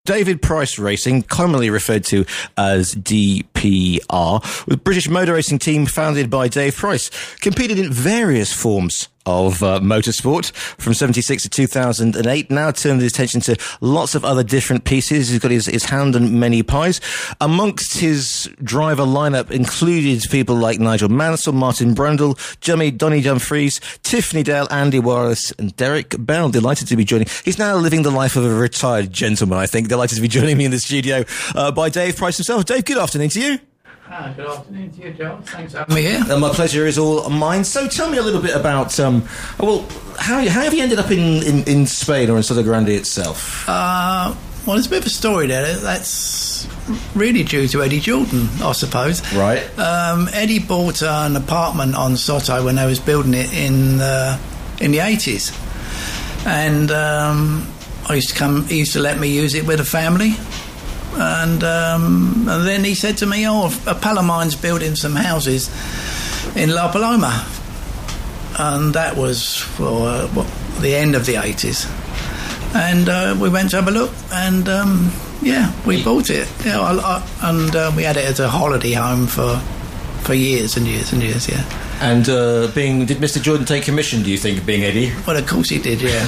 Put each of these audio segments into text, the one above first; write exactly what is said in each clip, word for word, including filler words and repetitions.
David Price Racing, commonly referred to as D P R, was a British motor racing team founded by Dave Price. Competed in various forms of uh, motorsport from seventy-six to two thousand eight. Now turned his attention to lots of other different pieces. He's got his, his hand in many pies. Amongst his driver lineup included people like Nigel Mansell, Martin Brundle, Jummy, Donny Dumfries, Tiffany Dale, Andy Wallace and Derek Bell. Delighted to be joining. He's now living the life of a retired gentleman, I think. Delighted to be joining me in the studio uh, by Dave Price himself. Dave, good afternoon to you. Ah, good afternoon to you, John. Thanks for having me here. And my pleasure is all mine. So tell me a little bit about, um, well, how, how have you ended up in, in, in Spain or in Soto Grande itself? Uh, well, there's a bit of a story there. That's really due to Eddie Jordan, I suppose. Right. Um, Eddie bought an apartment on Soto when I was building it in uh, in the eighties. And um, I used to come, he used to let me use it with a family. And, um, and then he said to me, oh, a pal of mine's building some houses in La Paloma. And that was well, uh, what, the end of the eighties. And uh, we went to have a look, and um, yeah, we bought it. Yeah, I, I, and uh, we had it as a holiday home for for years and years and years, yeah. And uh, being, did Mister Jordan take commission, do you think, of being Eddie? Well, of course he did, yeah.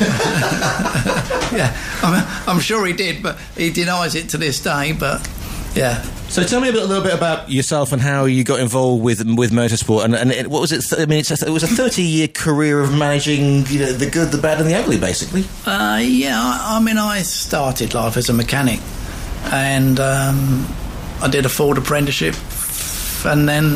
yeah, I'm, I'm sure he did, but he denies it to this day, but yeah. So tell me a, bit, a little bit about yourself and how you got involved with with motorsport, and, and it, what was it? I mean, it's a, it was a thirty-year career of managing, you know, the good, the bad, and the ugly, basically. Uh, yeah, I, I mean, I started life as a mechanic, and um, I did a Ford apprenticeship, and then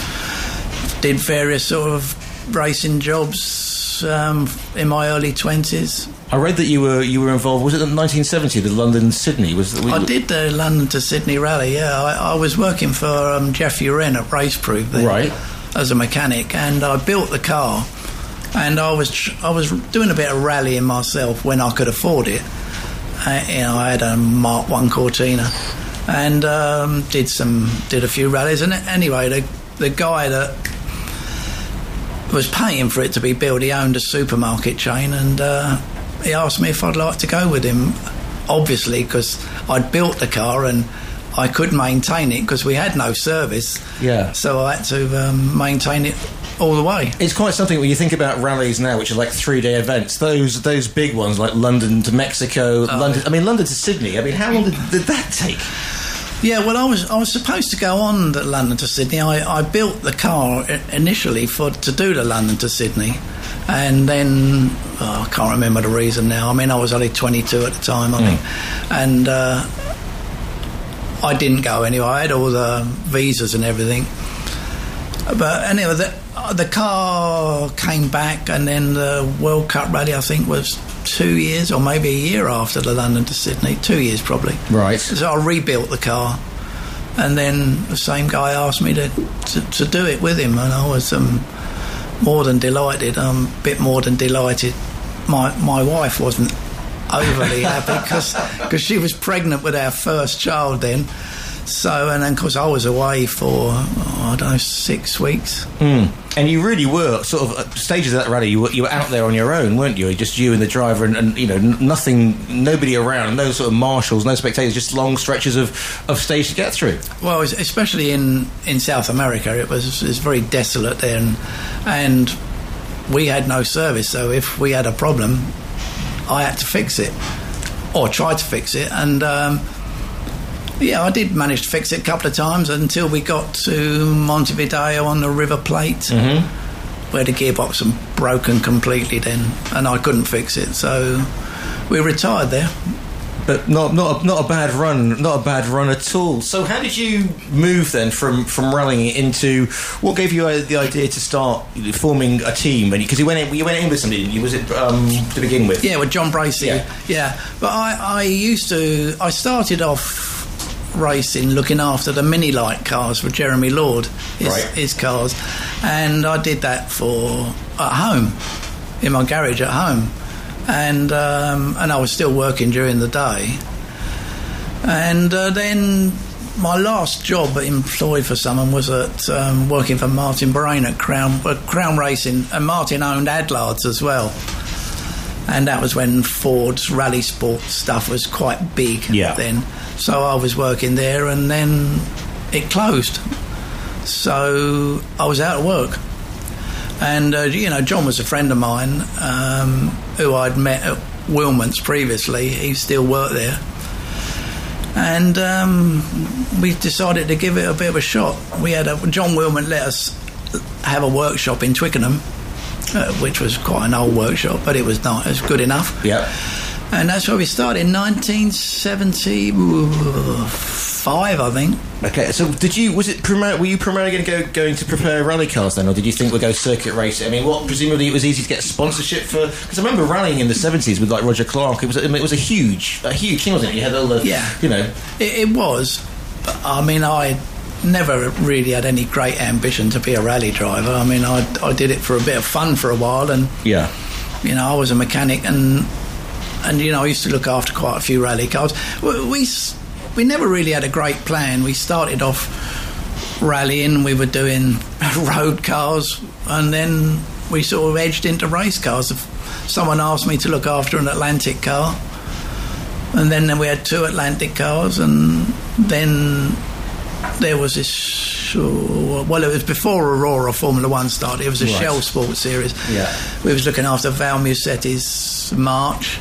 did various sort of racing jobs um, in my early twenties. I read that you were you were involved. Was it in nineteen seventy, the London Sydney? Was we, I did the London to Sydney rally. Yeah, I, I was working for um, Jeff Uren at Raceproof then, right, as a mechanic, and I built the car. And I was I was doing a bit of rallying myself when I could afford it. I, you know, I had a Mark One Cortina, and um, did some did a few rallies. And anyway, the the guy that was paying for it to be built, he owned a supermarket chain, and uh, he asked me if I'd like to go with him, obviously because I'd built the car and I couldn't maintain it because we had no service. Yeah. So I had to um, maintain it all the way. It's quite something when you think about rallies now, which are like three-day events. Those those big ones like London to Mexico, oh. London. I mean, London to Sydney. I mean, how long did, did that take? Yeah, well, I was I was supposed to go on the London to Sydney. I, I built the car initially for to do the London to Sydney, and then oh, I can't remember the reason now. I mean, I was only twenty-two at the time, I mm. think, and uh, I didn't go anyway. I had all the visas and everything, but anyway, the, the car came back, and then the World Cup rally, I think, was two years or maybe a year after the London to Sydney. Two years probably. Right. So I rebuilt the car, and then the same guy asked me to to, to do it with him, and I was um, more than delighted. I'm a bit more than delighted. My my wife wasn't overly happy because because she was pregnant with our first child then. So, and then, of course, I was away for, oh, I don't know, six weeks. Mm. And you really were, sort of, at stages of that rally, you were, you were out there on your own, weren't you? Just you and the driver and, and you know, nothing, nobody around, no sort of marshals, no spectators, just long stretches of, of stage to get through. Well, especially in, in South America, it was, it was very desolate there, and, and we had no service, so if we had a problem, I had to fix it, or try to fix it, and... Um, Yeah, I did manage to fix it a couple of times until we got to Montevideo on the River Plate, mm-hmm. where the gearbox had broken completely then, and I couldn't fix it, so we retired there. But not not a, not a bad run, not a bad run at all. So how did you move then from, from rallying into what gave you the idea to start forming a team? Because you went in, you went in with somebody, didn't you? Was it um, to begin with? Yeah, with John Bracey. Yeah, yeah. But I, I used to. I started off racing, looking after the mini light cars for Jeremy Lord, his, right. his cars, and I did that for at home, in my garage at home, and um, and I was still working during the day, and uh, then my last job employed for someone was at um, working for Martin Brain at Crown uh, Crown Racing, and Martin owned Adlards as well. and that was when Ford's rally sport stuff was quite big yeah. then. So I was working there, and then it closed. So I was out of work. And, uh, you know, John was a friend of mine um, who I'd met at Wilmont's previously. He still worked there. And um, we decided to give it a bit of a shot. We had a, John Wilmont let us have a workshop in Twickenham, uh, which was quite an old workshop, but it was not, it was good enough. Yeah. And that's where we started in nineteen seventy-five, I think. Okay, so did you, was it, primar- were you primarily going to go going to prepare rally cars then, or did you think we'd go circuit racing? I mean, what, presumably it was easy to get sponsorship for, because I remember rallying in the seventies with like Roger Clark. It was, I mean, it was a huge, a huge thing, wasn't it? You had all the, yeah. you know. It, it was. But, I mean, I never really had any great ambition to be a rally driver. I mean, I, I did it for a bit of fun for a while, and, yeah. you know, I was a mechanic, and, and you know, I used to look after quite a few rally cars. We, we We never really had a great plan. We started off rallying, we were doing road cars, and then we sort of edged into race cars. Someone asked me to look after an Atlantic car, and then, then we had two Atlantic cars, and then there was this, well, it was before Aurora Formula One started. It was a right. Shell Sports Series. Yeah. We was looking after Val Musetti's March,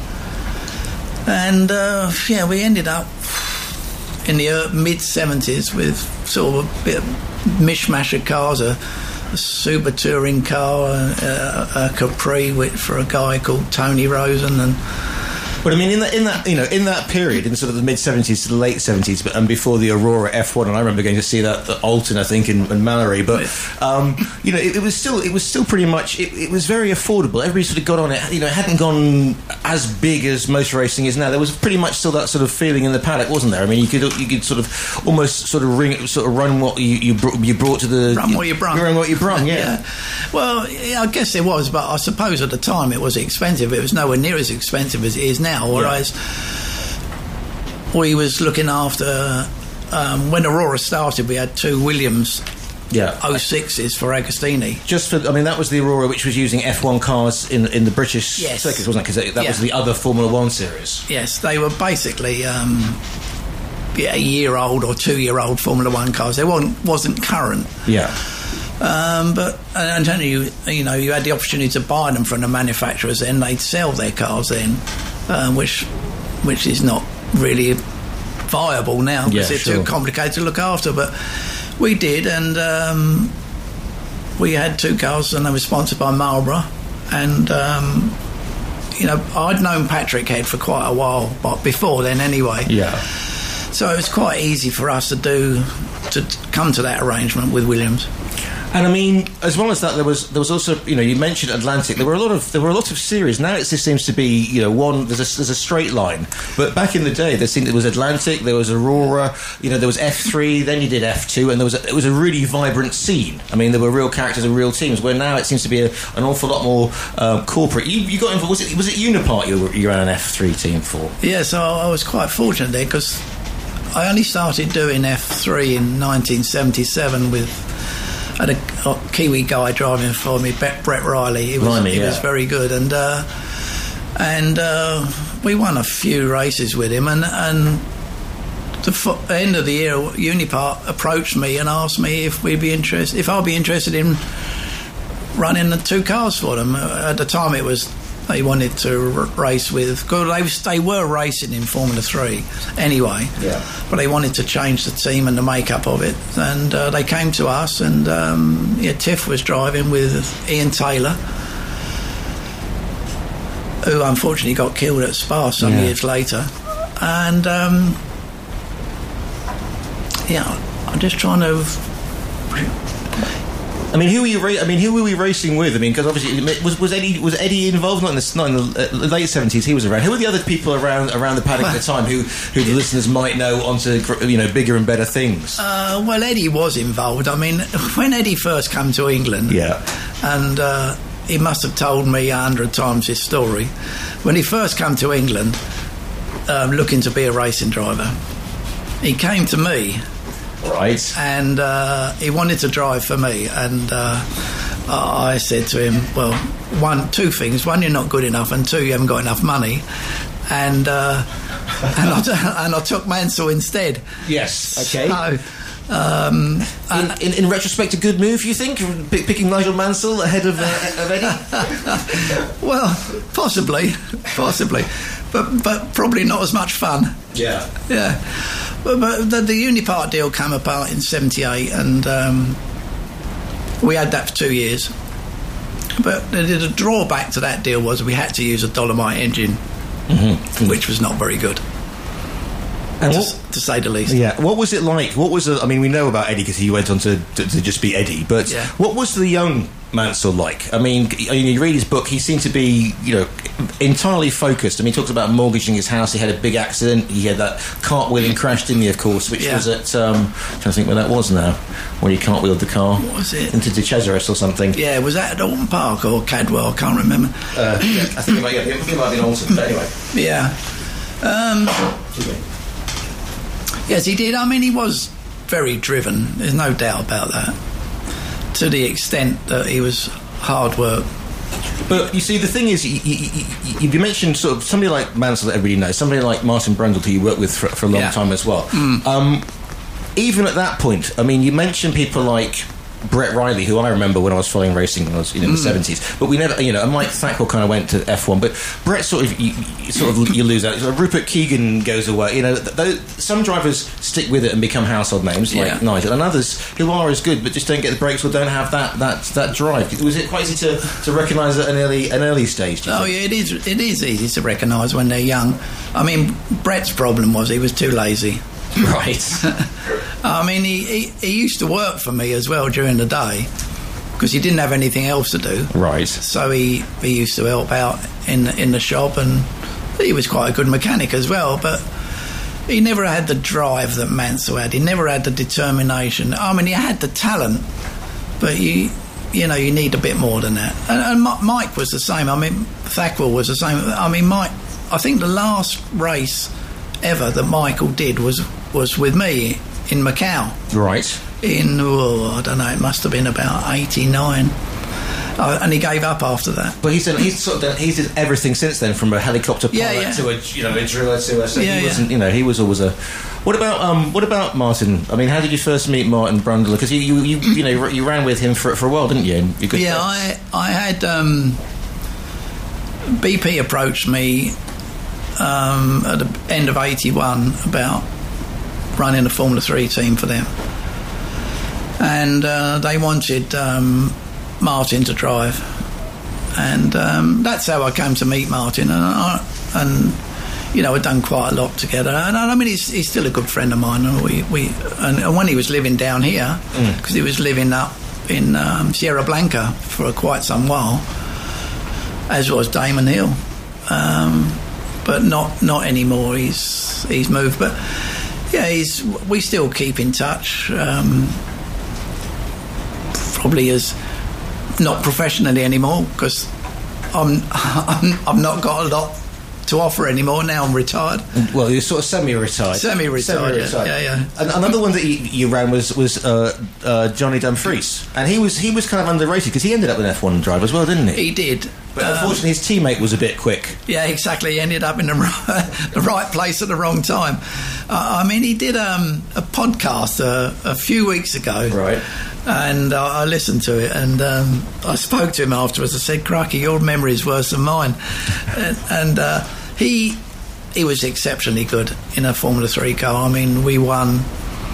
and uh, yeah, we ended up in the mid seventies with sort of a bit of mishmash of cars, a, a super touring car, a, a Capri with, for a guy called Tony Rosen, and But I mean, in that, in that, you know, in that period, in sort of the mid seventies to the late seventies, and before the Aurora F one, and I remember going to see that at Alton, I think, in, in Mallory. But um, you know, it, it was still, it was still pretty much, it, it was very affordable. Everybody sort of got on it. You know, it hadn't gone as big as motor racing is now. There was pretty much still that sort of feeling in the paddock, wasn't there? I mean, you could, you could sort of almost sort of ring, sort of run what you you, brought, you brought to the run what you brung, run what you brung. Yeah. yeah. Well, yeah, I guess it was, but I suppose at the time it was expensive. It was nowhere near as expensive as it is now. Whereas yeah. we was looking after um, when Aurora started, we had two Williams. Yeah, oh sixes for Agostini. Just for, I mean, that was the Aurora which was using F one cars in in the British yes. circuits, wasn't it? Because that yeah. was the other Formula One series. Yes, they were basically um, yeah, a year old or two year old Formula One cars. They wasn't wasn't current. Yeah. Um, but and then you you know you had the opportunity to buy them from the manufacturers. Then they'd sell their cars then, uh, which which is not really viable now because yeah, it's sure. too complicated to look after. But we did, and um, we had two cars, and they were sponsored by Marlboro. And um, you know, I'd known Patrick Head for quite a while, but before then anyway. Yeah. So it was quite easy for us to do to come to that arrangement with Williams. And I mean, as well as that, there was there was also, you know, you mentioned Atlantic. There were a lot of there were a lot of series. Now it just seems to be, you know, one. There's a there's a straight line. But back in the day, there seemed there was Atlantic, there was Aurora, you know, there was F three. Then you did F two, and there was a, it was a really vibrant scene. I mean, there were real characters and real teams. Where now it seems to be a, an awful lot more um, corporate. You, you got involved. Was it was it Unipart you were, you ran an F three team for? Yeah, so I was quite fortunate there because I only started doing F three in nineteen seventy-seven with. I had a, a Kiwi guy driving for me, Brett Riley. He was, Riley, he yeah. was very good, and uh, and uh, we won a few races with him. And and the f- end of the year, Unipart approached me and asked me if we'd be interested, if I'd be interested in running the two cars for them. At the time, it was. They wanted to r- race with... Cause they, was, they were racing in Formula three anyway, yeah. but they wanted to change the team and the makeup of it. And uh, they came to us, and um, yeah, Tiff was driving with Ian Taylor, who unfortunately got killed at Spa some yeah. years later. And, um, yeah, I'm just trying to... I mean, who were you? Ra- I mean, who were we racing with? I mean, because obviously was was Eddie was Eddie involved? Not in the, not in the uh, late seventies. He was around. Who were the other people around around the paddock at the time who who the listeners might know onto, you know, bigger and better things? Uh, well, Eddie was involved. I mean, when Eddie first came to England, yeah, and uh, he must have told me a hundred times his story. When he first came to England, um, looking to be a racing driver, he came to me. Right. And uh, he wanted to drive for me, and uh, I said to him, well, one, two things. One, you're not good enough, and two, you haven't got enough money. And uh, and, I t- and I took Mansell instead. Yes, okay. So, um, in, in, in retrospect, a good move, you think? P- picking Nigel Mansell ahead of, uh, of Eddie? Well, possibly, possibly. But but probably not as much fun. Yeah. Yeah. But, but the, the Unipart deal came apart in seventy-eight, and um, we had that for two years. But the, the drawback to that deal was we had to use a Dolomite engine, mm-hmm. which was not very good. And to, what, to say the least. Yeah. What was it like? What was the, I mean, we know about Eddie because he went on to, to, to just be Eddie, but yeah. what was the young Mansell like? I mean, you read his book, he seemed to be, you know, entirely focused. I mean, he talks about mortgaging his house. He had a big accident. He had that cartwheeling crash, didn't he, of course, which yeah. was at, um, I'm trying to think where that was now, when he cartwheeled the car. What was it? Into De Cesaris or something. Yeah, was that at Alton Park or Cadwell? I can't remember. Uh, yeah, I think it might, yeah, it might have been Alton, but anyway. Yeah. Um, yes, he did. I mean, he was very driven. There's no doubt about that. To the extent that he was hard work. But you see, the thing is, you, you, you, you mentioned sort of somebody like Mansell that everybody knows, somebody like Martin Brundle, who you worked with for, for a long yeah. time as well. Mm. Um, even at that point, I mean, you mentioned people like Brett Riley, who I remember when I was following racing when I was you know, in the mm. seventies. But we never, you know, and Mike Thackwell kind of went to F one. But Brett sort of, you, you sort of, you lose out. Rupert Keegan goes away. You know, th- some drivers stick with it and become household names, like yeah. Nigel, and others who are as good but just don't get the breaks or don't have that that, that drive. Was it quite easy to, to recognise at an early an early stage? Oh think? yeah, it is. It is easy to recognise when they're young. I mean, Brett's problem was he was too lazy. Right. I mean, he, he, he used to work for me as well during the day because he didn't have anything else to do. Right. So he, he used to help out in in the shop, and he was quite a good mechanic as well. But he never had the drive that Mansell had. He never had the determination. I mean, he had the talent, but you you know you need a bit more than that. And, and Mike was the same. I mean, Thackwell was the same. I mean, Mike. I think the last race ever that Michael did was was with me in Macau. Right. In, oh, I don't know, it must have been about eighty-nine. Uh, and he gave up after that. But he's done, he's sort of done, he's did everything since then, from a helicopter pilot yeah, yeah. to a you know a driller to a. So yeah, he wasn't, yeah. you know, he was always a. What about um? What about Martin? I mean, how did you first meet Martin Brundle? Because you you, you you know you ran with him for for a while, didn't you? You good yeah, I I had um, B P approached me. Um, at the end of eighty-one about running a Formula three team for them, and uh, they wanted um, Martin to drive, and um, that's how I came to meet Martin, and, I, and you know, we've done quite a lot together, and I mean he's, he's still a good friend of mine, and we, we and, and when he was living down here, because mm. he was living up in um, Sierra Blanca for quite some while, as was Damon Hill. Um, But not not anymore. He's he's moved. But yeah, he's we still keep in touch. Um, probably as not professionally anymore because I'm, I'm I've not got a lot to offer anymore. Now I'm retired. Well, you're sort of semi-retired. Semi-retired. Semi-retired. Yeah, yeah. And another one that you, you ran was was uh, uh, Johnny Dumfries, and he was he was kind of underrated because he ended up with an F one drive as well, didn't he? He did. But unfortunately, um, his teammate was a bit quick. Yeah, exactly. He ended up in the, the right place at the wrong time. Uh, I mean, he did um, a podcast uh, a few weeks ago. Right. And uh, I listened to it, and um, I spoke to him afterwards. I said, "Crikey, your memory is worse than mine." and and uh, he he was exceptionally good in a Formula three car. I mean, we won...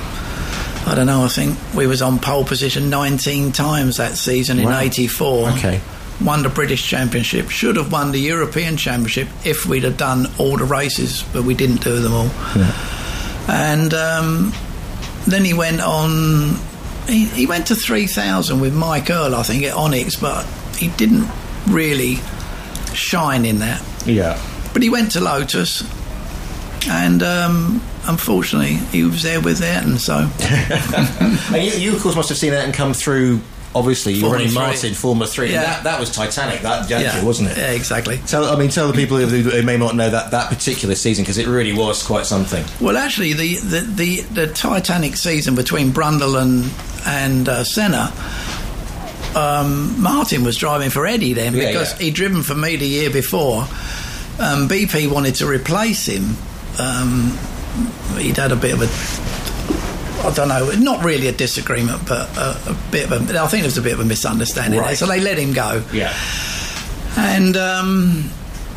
I don't know, I think we was on pole position nineteen times that season in wow. eighty-four. Okay. Won the British Championship, should have won the European Championship if we'd have done all the races, but we didn't do them all. Yeah. And um, then he went on, he, he went to three thousand with Mike Earl, I think, at Onyx, but he didn't really shine in that. Yeah. But he went to Lotus, and um, unfortunately, he was there with Ayrton, so... And you, you, of course, must have seen Ayrton come through. Obviously, you're running Martin, Formula three. Yeah. That, that was Titanic, that juncture, yeah. wasn't it? Yeah, exactly. Tell, I mean, tell the people who, who may not know that, that particular season, because it really was quite something. Well, actually, the, the, the, the Titanic season between Brundle and, and uh, Senna um, Martin was driving for Eddie then, Yeah, because yeah. he'd driven for me the year before. Um, B P wanted to replace him. Um, he'd had a bit of a, I don't know, not really a disagreement, but a, a bit of a, I think there was a bit of a misunderstanding Right. there. So they let him go. Yeah. And um,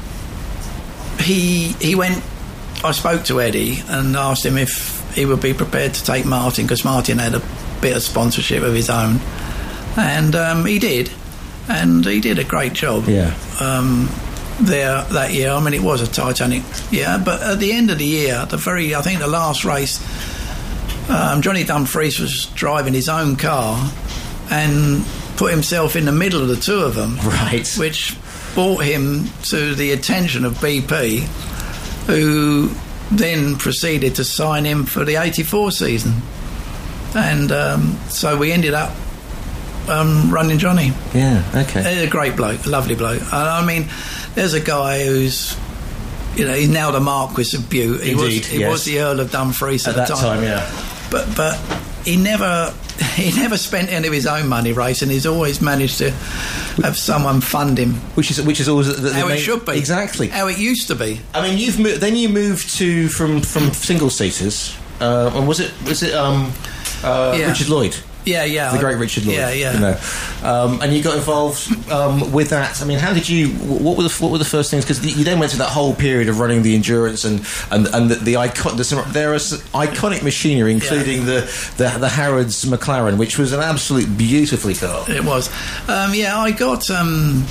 he he went. I spoke to Eddie and asked him if he would be prepared to take Martin, because Martin had a bit of sponsorship of his own, and um, he did, and he did a great job. Yeah. Um, there that year. I mean, it was a Titanic year, but at the end of the year, the very I think the last race, um, Johnny Dumfries was driving his own car and put himself in the middle of the two of them, Right. which brought him to the attention of B P, who then proceeded to sign him for the eighty-four season. And um, so we ended up um, running Johnny. Yeah, okay. He's a great bloke, a lovely bloke. And I mean, there's a guy who's, you know, he's now the Marquis of Bute. He Indeed, was, he yes. was the Earl of Dumfries at, At the that time, yeah. But but he never he never spent any of his own money racing. He's always managed to have someone fund him. Which is which is always the, the How main, it should be. Exactly. How it used to be. I mean, you've mo- then you moved to from from single seaters, uh, and was it was it um, uh, Yeah. Richard Lloyd? Yeah, yeah. The great Richard Lloyd. Yeah, yeah. You know, um, and you got involved um, with that. I mean, how did you? What were the what were the first things? Because you then went through that whole period of running the endurance and and and the, the icon. There's some, there are some iconic machinery, including Yeah. the, the the Harrods McLaren, which was an absolute beautifully car. It was. Um, yeah, I got. Um,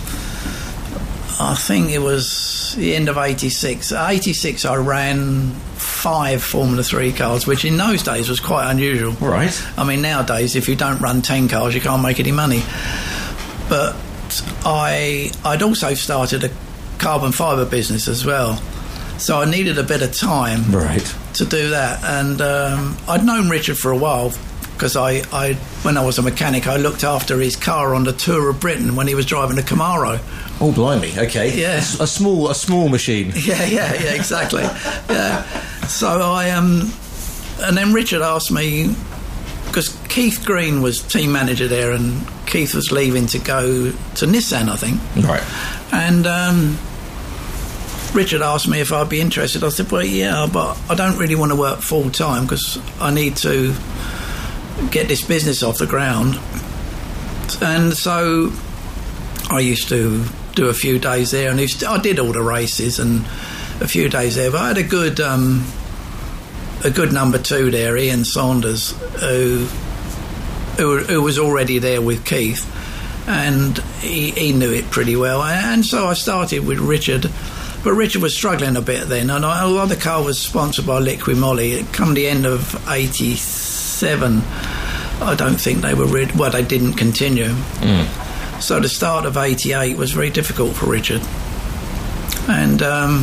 I think it was the end of eighty-six. eighty-six, I ran five Formula three cars, which in those days was quite unusual. Right. I mean, nowadays, if you don't run ten cars, you can't make any money. But I, I'd also started a carbon fibre business as well. So I needed a bit of time Right. to do that. And um, I'd known Richard for a while, because I, I, when I was a mechanic, I looked after his car on the Tour of Britain when he was driving a Camaro. Oh, blimey. Okay. Yeah. A, a small a small machine. Yeah, yeah, yeah, exactly. Yeah. So I um, and then Richard asked me, because Keith Green was team manager there, and Keith was leaving to go to Nissan, I think. Right. And um, Richard asked me if I'd be interested. I said, well, yeah, but I don't really want to work full time because I need to get this business off the ground. And so I used to do a few days there, and I did all the races and a few days there. But I had a good, um, a good number two there, Ian Saunders, who, who, who was already there with Keith, and he, he knew it pretty well. And so I started with Richard. But Richard was struggling a bit then, and I, although the car was sponsored by Liqui Moly, it come the end of eighty-seven, I don't think they were really, well, they didn't continue. Mm. So the start of eighty-eight was very difficult for Richard. And um,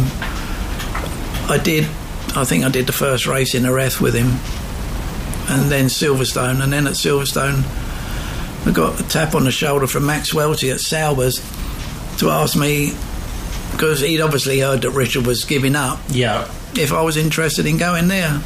I did, I think I did the first race in Ereth with him, and then Silverstone, and then at Silverstone I got a tap on the shoulder from Max Welty at Saubers to ask me, because he'd obviously heard that Richard was giving up, Yeah. if I was interested in going there,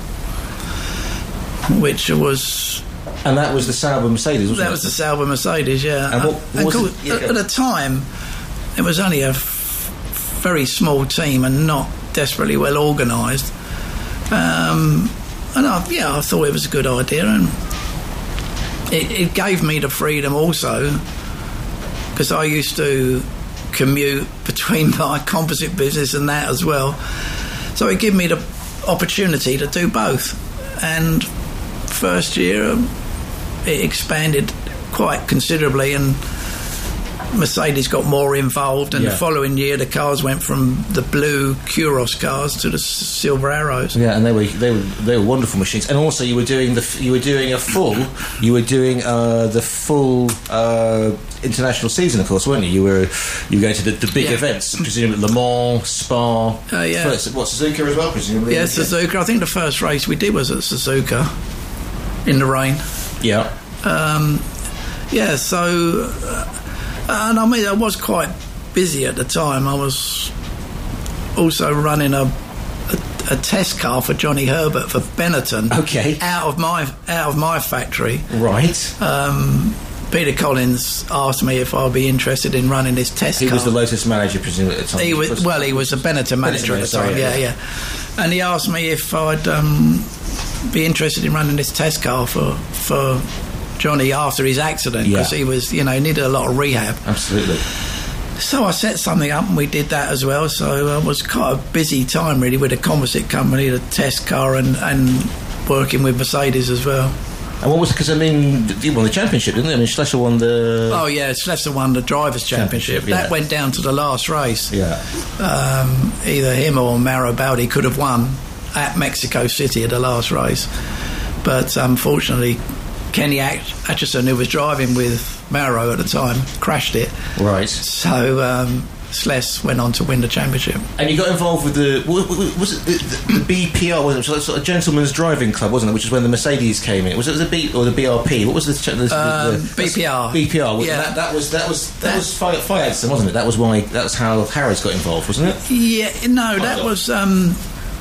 which was... And that was the Sauber Mercedes, wasn't That it? was the Sauber Mercedes, yeah. And what- what And was cool, it? Yeah, at, go. at the time, it was only a f- very small team and not desperately well organised. Um, and I, yeah, I thought it was a good idea, and it, it gave me the freedom also, because I used to commute between my composite business and that as well. So it gave me the opportunity to do both. And first year, um, it expanded quite considerably, and Mercedes got more involved, and Yeah. the following year the cars went from the blue Kuros cars to the s- silver Arrows. Yeah, and they were they were they were wonderful machines. And also, you were doing the you were doing a full you were doing uh, the full uh, international season, of course, weren't you? You were you were going to the, the big Yeah. events, presumably Le Mans, Spa, Uh, yeah. first, what Suzuka as well, presumably. Yeah, Suzuka. I think the first race we did was at Suzuka in the rain. Yeah. Um, yeah, so, uh, and I mean, I was quite busy at the time. I was also running a, a, a test car for Johnny Herbert for Benetton. Okay. Out of my out of my factory. Right. Um, Peter Collins asked me if I'd be interested in running this test he car. He was the Lotus manager, presumably, at the time. He was, well, he was a Benetton manager at the time, yeah, yeah, yeah. And he asked me if I'd um, be interested in running this test car for for Johnny after his accident, because yeah. he was, you know, needed a lot of rehab. Absolutely. So I set something up and we did that as well. So it was quite a busy time, really, with a composite company, the test car, and, and working with Mercedes as well. And what was, because I mean, you won the championship, didn't they? I mean, Schlesser won the... Oh, yeah, Schlesser won the Drivers' Championship. championship yeah. That went down to the last race. Yeah. Um, either him or Mauro Baldi could have won at Mexico City at the last race. But unfortunately, Kenny Atchison, who was driving with Mauro at the time, crashed it. Right. So... Um, Sless went on to win the championship. And you got involved with the, was it the, the B P R, was it sort of Gentleman's Driving Club, wasn't it, which is when the Mercedes came in? Was it the B or the B R P? What was the, the, the, um, the B P R? B P R. Yeah. That, that was that was that, that was Fiat, wasn't it? That was why that was how Harrods got involved, wasn't it? Yeah, no, that oh, was um,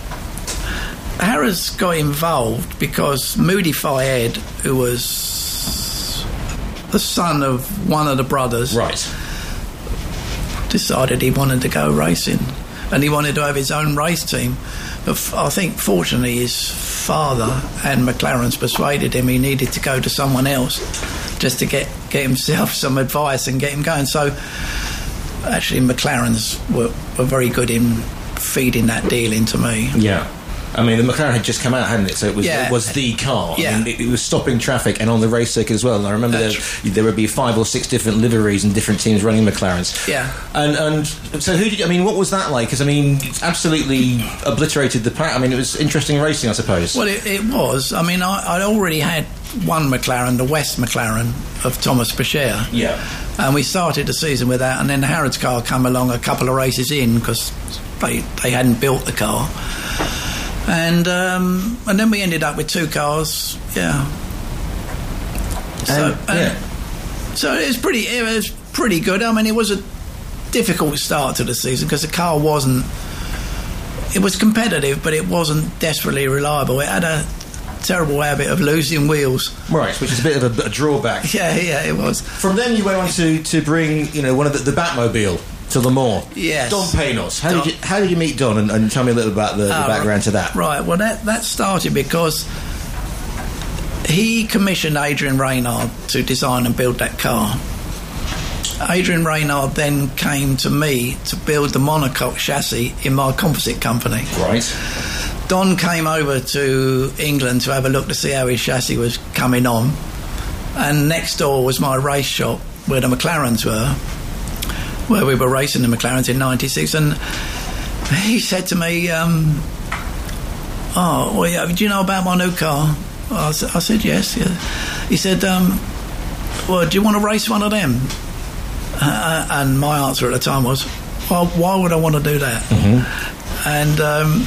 Harrods got involved because Moody Fayed, who was the son of one of the brothers, right, decided he wanted to go racing and he wanted to have his own race team. But f- I think fortunately his father and McLaren's persuaded him he needed to go to someone else just to get, get himself some advice and get him going. So actually McLaren's were, were very good in feeding that deal into me. Yeah. I mean, the McLaren had just come out, hadn't it? So it was yeah. it was the car. Yeah. I mean, it, it was stopping traffic and on the race circuit as well. And I remember there, there would be five or six different liveries and different teams running McLarens. Yeah. And and so who did you, I mean, what was that like? Because I mean, it's absolutely obliterated the pack. I mean, it was interesting racing, I suppose. Well, it, it was. I mean, I, I'd already had one McLaren, the West McLaren of Thomas Bechere. Yeah. And we started the season with that, and then the Harrods car came along a couple of races in because they they hadn't built the car. And um, and then we ended up with two cars, yeah. So, and, yeah. so it was pretty, it was pretty good. I mean, it was a difficult start to the season because the car wasn't. It was competitive, but it wasn't desperately reliable. It had a terrible habit of losing wheels. Right, which is a bit of a, a drawback. Yeah, yeah, it was. From then, you went on to, to bring, you know, one of the, the Batmobile to Le Mans. Yes. Don Paynos. How Don. did you how did you meet Don? And, and tell me a little about the, the uh, background to that. Right. Well, that that started because he commissioned Adrian Reynard to design and build that car. Adrian Reynard then came to me to build the monocoque chassis in my composite company. Right. Don came over to England to have a look to see how his chassis was coming on, and next door was my race shop where the McLarens were, where we were racing the McLarens in ninety-six, and he said to me, um, oh, well, yeah, do you know about my new car? I said, I said yes, yeah. He said, um, well, do you want to race one of them? Uh, and my answer at the time was, well, why would I want to do that? Mm-hmm. And um,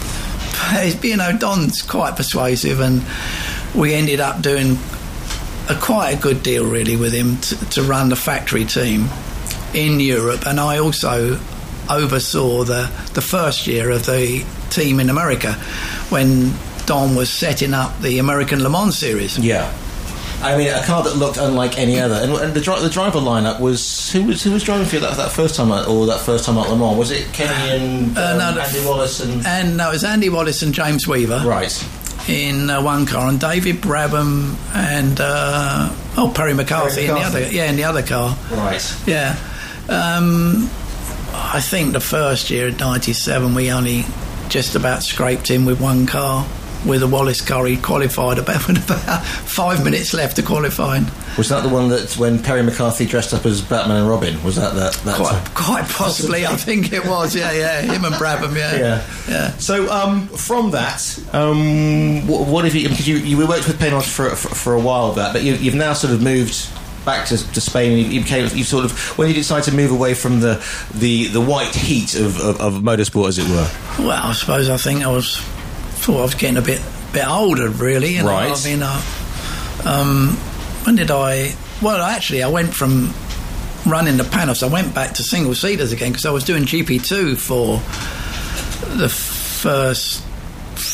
you know, Don's quite persuasive, and we ended up doing a quite a good deal really with him to, to run the factory team in Europe, and I also oversaw the the first year of the team in America when Don was setting up the American Le Mans series. Yeah. I mean, a car that looked unlike any other, and, and the, dri- the driver lineup was who was who was driving for you that, that first time at, or that first time at Le Mans? Was it Kenny and um, uh, no, Andy Wallace and and no, it was Andy Wallace and James Weaver, right, in uh, one car, and David Brabham and uh, oh Perry McCarthy, Perry McCarthy in the other, yeah, in the other car, right, yeah. Um, I think the first year in ninety-seven we only just about scraped in with one car. With a Wallace car, he qualified about with about five minutes left to qualifying. Was that the one that when Perry McCarthy dressed up as Batman and Robin? Was that that? that quite, quite possibly, I think it was. Yeah, yeah, him and Brabham. Yeah, yeah, yeah. So um, from that, um, what, what have you? Because you, you worked with Paynos for, for for a while, of that, but you, you've now sort of moved back to, to Spain. You, you became you sort of when you decided to move away from the the, the white heat of, of, of motorsport, as it were. Well, I suppose I think I was. thought I was getting a bit bit older, really. You know? Right. I mean, uh, um, when did I? Well, actually, I went from running the Panos. I went back to single seaters again because I was doing G P two for the first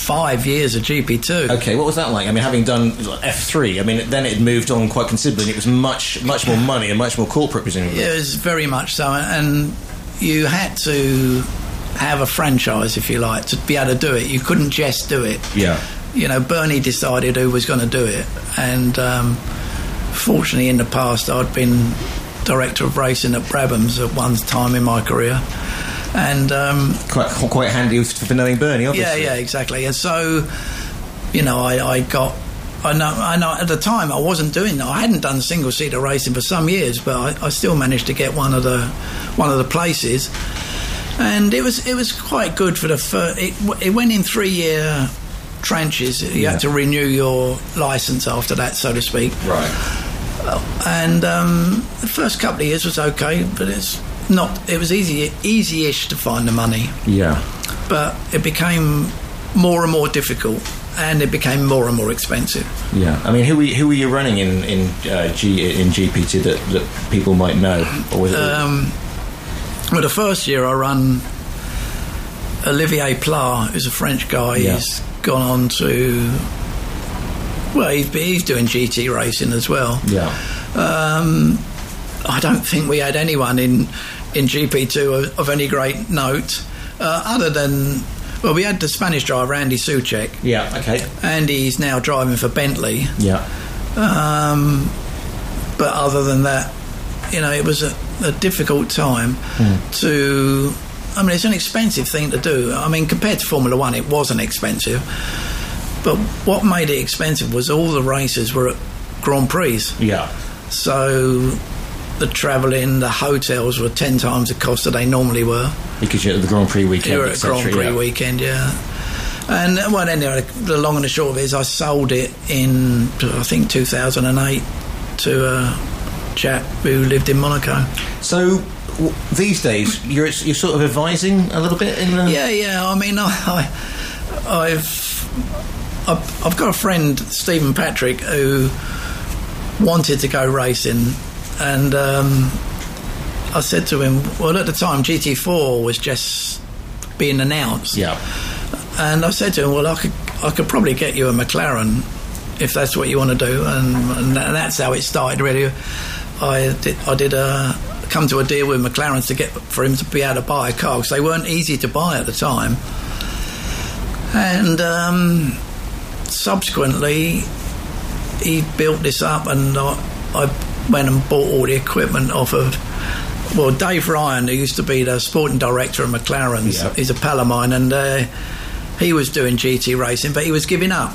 five years of G P two. Okay, what was that like? I mean, having done F three, I mean, then it moved on quite considerably, and it was much, much more money and much more corporate, presumably. Yeah, it was very much so, and you had to have a franchise, if you like, to be able to do it. You couldn't just do it. Yeah. You know, Bernie decided who was going to do it, and um, fortunately in the past I'd been director of racing at Brabham's at one time in my career, and um, quite quite handy for knowing Bernie, obviously. Yeah, yeah, exactly. And so, you know, I, I got, I know, I know. At the time, I wasn't doing. I hadn't done single seater racing for some years, but I, I still managed to get one of the one of the places, and it was it was quite good for the first. It, it went in three year tranches. You yeah. had to renew your license after that, so to speak. Right. And um, the first couple of years was okay, but it's not. It was easy, easy-ish to find the money. Yeah. But it became more and more difficult, and it became more and more expensive. Yeah. I mean, who were you, who were you running in in uh, G in G P two that, that people might know, or was it? Um, well, the first year I run Olivier Pla, who's a French guy. Yeah. He's gone on to. Well, he's, he's doing G T racing as well. Yeah. Um, I don't think we had anyone in, in G P two of, of any great note, uh, other than, well, we had the Spanish driver, Andy Soucek. Yeah, okay. Andy's now driving for Bentley. Yeah. Um, but other than that, you know, it was a, a difficult time mm. to... I mean, it's an expensive thing to do. I mean, compared to Formula One, it wasn't expensive. But what made it expensive was all the races were at Grand Prix. Yeah. So the travelling, the hotels were ten times the cost that they normally were. Because you're at the Grand Prix weekend. You're at Grand Prix yeah. weekend, yeah. And, well, anyway, the long and the short of it is I sold it in, I think, two thousand eight to a chap who lived in Monaco. So... these days, you're you're sort of advising a little bit in the... Yeah, yeah. I mean, I, I, I've I've I've got a friend, Stephen Patrick, who wanted to go racing, and um, I said to him, well, at the time, G T four was just being announced. Yeah. And I said to him, well, I could I could probably get you a McLaren if that's what you want to do, and, and that's how it started. Really, I did I did a. come to a deal with McLaren to get for him to be able to buy a car, because they weren't easy to buy at the time. And um, subsequently he built this up, and I, I went and bought all the equipment off of, well, Dave Ryan, who used to be the sporting director of McLaren's. Yep. He's a pal of mine, and uh, he was doing G T racing, but he was giving up.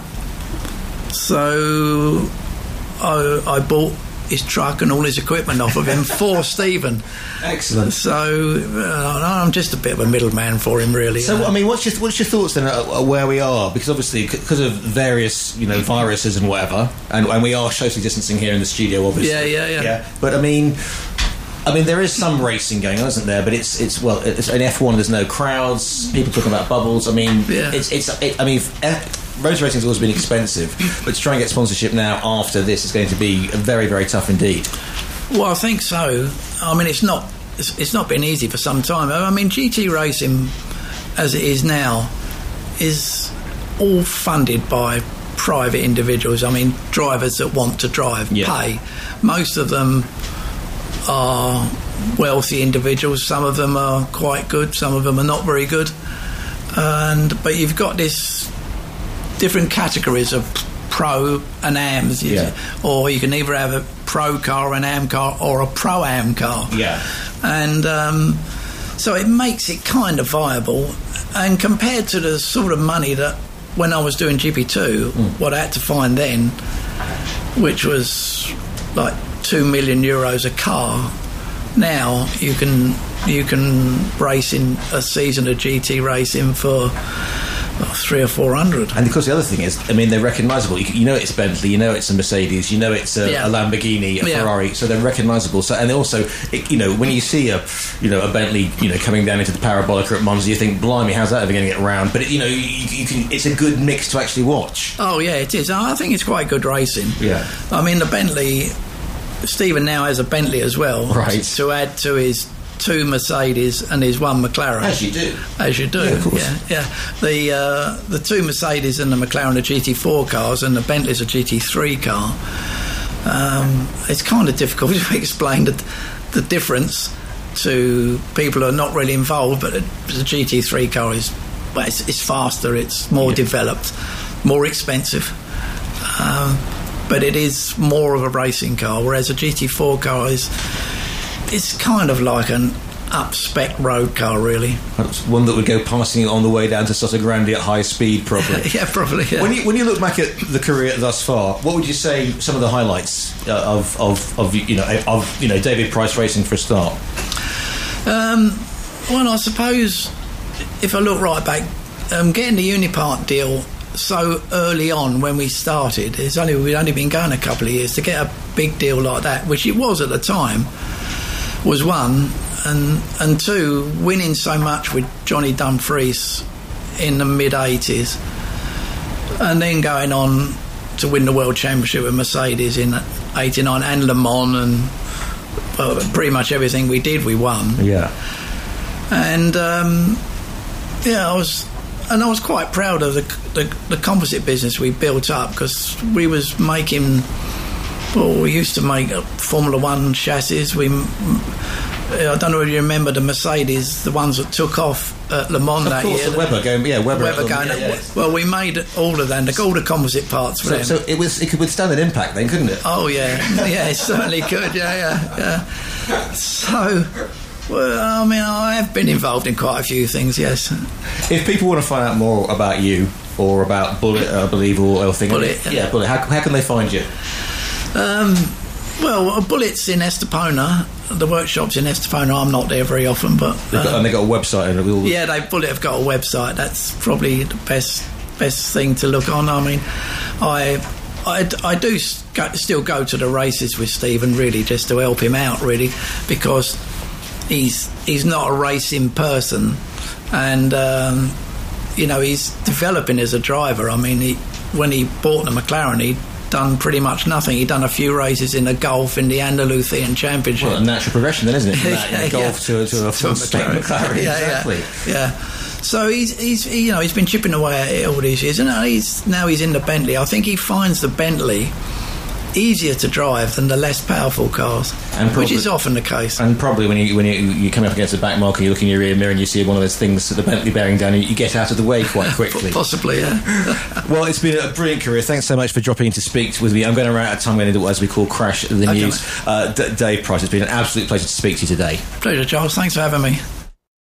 So I, I bought his truck and all his equipment off of him for Stephen. Excellent. So uh, I'm just a bit of a middleman for him, really. So, I mean, what's your what's your thoughts then at where we are? Because obviously, because of various, you know, viruses and whatever, and, and we are socially distancing here in the studio, obviously. Yeah, yeah, yeah. yeah. But I mean, I mean, there is some racing going on, isn't there? But it's it's well, it's, in F one, there's no crowds. People talking about bubbles. I mean, yeah. it's it's. It, I mean. F, Road racing's always been expensive, but to try and get sponsorship now after this is going to be very, very tough indeed. Well, I think so. I mean, it's not it's, it's not been easy for some time. I mean, G T racing, as it is now, is all funded by private individuals. I mean, drivers that want to drive yeah. pay. Most of them are wealthy individuals. Some of them are quite good. Some of them are not very good. And but you've got this different categories of pro and ams, yeah. or you can either have a pro car, an am car, or a pro-am car. Yeah. And um, so it makes it kind of viable. And compared to the sort of money that when I was doing G P two, mm. what I had to find then, which was like two million euros a car, now you can you can race in a season of G T racing for Oh, three or four hundred. And of course the other thing is, I mean, they're recognisable. You, you know it's Bentley, you know it's a Mercedes, you know it's a, yeah. a Lamborghini, a yeah. Ferrari, so they're recognisable. So, and also, it, you know, when you see a, you know, a Bentley, you know, coming down into the Parabolica at Monza, you think, blimey, how's that ever going to get round? But it, you know, you, you can. It's a good mix to actually watch. Oh yeah, it is. I think it's quite good racing. Yeah. I mean, the Bentley. Stephen now has a Bentley as well, right? To add to his two Mercedes and his one McLaren. As you do. As you do, yeah. Of course. yeah, yeah. The, uh, the two Mercedes and the McLaren are G T four cars and the Bentley's a G T three car. Um, it's kind of difficult to explain the, the difference to people who are not really involved, but the G T three car is well, it's, it's faster, it's more yeah. developed, more expensive. Um, but it is more of a racing car, whereas a G T four car is it's kind of like an up-spec road car, really. That's one that would go passing on the way down to Sotogrande at high speed, probably. yeah, probably. Yeah. When you when you look back at the career thus far, what would you say some of the highlights uh, of, of of you know of you know David Price Racing for a start? Um, well, I suppose if I look right back, um, getting the Unipart deal so early on when we started, it's only we'd only been going a couple of years to get a big deal like that, which it was at the time, was one, and and two, winning so much with Johnny Dumfries in the mid eighties, and then going on to win the World Championship with Mercedes in eighty-nine and Le Mans, and well, pretty much everything we did we won. Yeah. And um, yeah, I was, and I was quite proud of the the, the composite business we built up, because we was making. Well, we used to make Formula One chassis. We, I don't know if you remember the Mercedes, the ones that took off at Le Mans of that course, year. The Weber going, yeah, Weber, Weber going. Yeah, yeah. Well, we made all of them, all the composite parts for so, them. So it was, it could withstand an impact, then, couldn't it? Oh yeah, yeah, it certainly could. Yeah, yeah, yeah. So. Well, I mean, I have been involved in quite a few things, yes. If people want to find out more about you or about Bullet, I believe, or anything, Bullet, yeah, Bullet. How, how can they find you? Um, well, Bullet's in Estepona. The workshop's in Estepona. I'm not there very often, but they've got, uh, and they got a website. And all... Yeah, they Bullet have got a website. That's probably the best best thing to look on. I mean, I. I, I do go, still go to the races with Stephen, really, just to help him out, really, because he's he's not a racing person, and um, you know, he's developing as a driver. I mean, he, when he bought the McLaren, he'd done pretty much nothing. He'd done a few races in the Golf, in the Andalusian Championship. Well, a natural progression, then, isn't it? From that, yeah, Golf yeah. to, to a full McLaren. McLaren. Yeah, exactly. Yeah. yeah. So he's he's he, you know he's been chipping away at it all these years, and now he's now he's in the Bentley. I think he finds the Bentley easier to drive than the less powerful cars, and probably, which is often the case. And probably when you when you, you come up against the back mark and you look in your rear mirror and you see one of those things that the Bentley bearing down, you get out of the way quite quickly. Possibly, yeah. Well, it's been a brilliant career. Thanks so much for dropping in to speak with me. I'm going to run out of time. I'm going to do as we call Crash the okay. News. Uh, D- Dave Price, it's been an absolute pleasure to speak to you today. Pleasure, Charles. Thanks for having me.